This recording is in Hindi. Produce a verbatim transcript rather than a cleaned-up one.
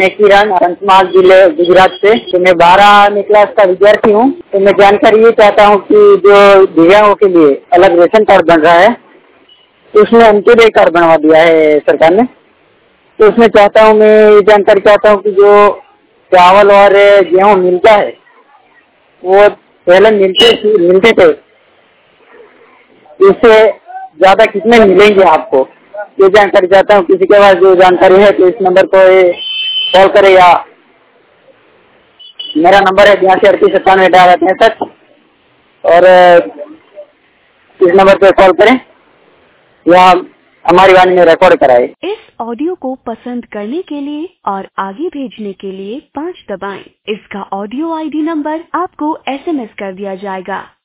मैं किरण पंचमहाल जिले गुजरात से। तो मैं बारहवीं क्लास का विद्यार्थी हूँ। तो मैं जानकारी ये चाहता हूँ कि जो दिव्यांगों के लिए अलग रेशन कार्ड बन रहा है, तो उसमें अंत्योदय कार्ड बनवा दिया है सरकार ने। तो उसमें चाहता हूँ, मैं ये जानकारी चाहता हूँ कि जो चावल और गेहूँ मिलता है वो पहले मिलते मिलते थे, इससे ज्यादा कितने मिलेंगे आपको, ये जानकारी चाहता हूँ। किसी के पास जो जानकारी है तो इस नंबर को कॉल करे, या मेरा नंबर है बयासी अड़तीस सत्तानवे अठारह पैंसठ, और इस नंबर पे कॉल करें या हमारी वाणी में रिकॉर्ड कराए। इस ऑडियो को पसंद करने के लिए और आगे भेजने के लिए पाँच दबाएं। इसका ऑडियो आईडी नंबर आपको एसएमएस कर दिया जाएगा।